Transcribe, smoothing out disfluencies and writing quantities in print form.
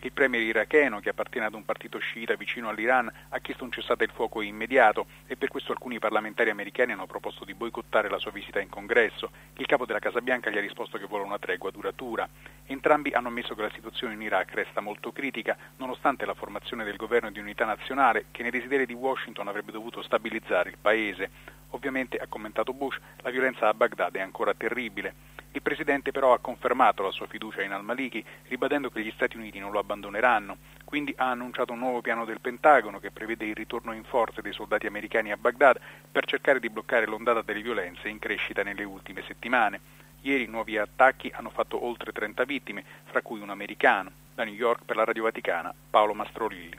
Il premier iracheno, che appartiene ad un partito sciita vicino all'Iran, ha chiesto un cessate il fuoco immediato e per questo alcuni parlamentari americani hanno proposto di boicottare la sua visita in congresso. Il capo della Casa Bianca gli ha risposto che vuole una tregua duratura. Entrambi hanno ammesso che la situazione in Iraq resta molto critica, nonostante la formazione del governo di unità nazionale che nei desideri di Washington avrebbe dovuto stabilizzare il paese. Ovviamente, ha commentato Bush, la violenza a Baghdad è ancora terribile. Il presidente però ha confermato la sua fiducia in al-Maliki, ribadendo che gli Stati Uniti non lo abbandoneranno. Quindi ha annunciato un nuovo piano del Pentagono che prevede il ritorno in forza dei soldati americani a Baghdad per cercare di bloccare l'ondata delle violenze in crescita nelle ultime settimane. Ieri nuovi attacchi hanno fatto oltre 30 vittime, fra cui un americano. Da New York per la Radio Vaticana, Paolo Mastrolilli.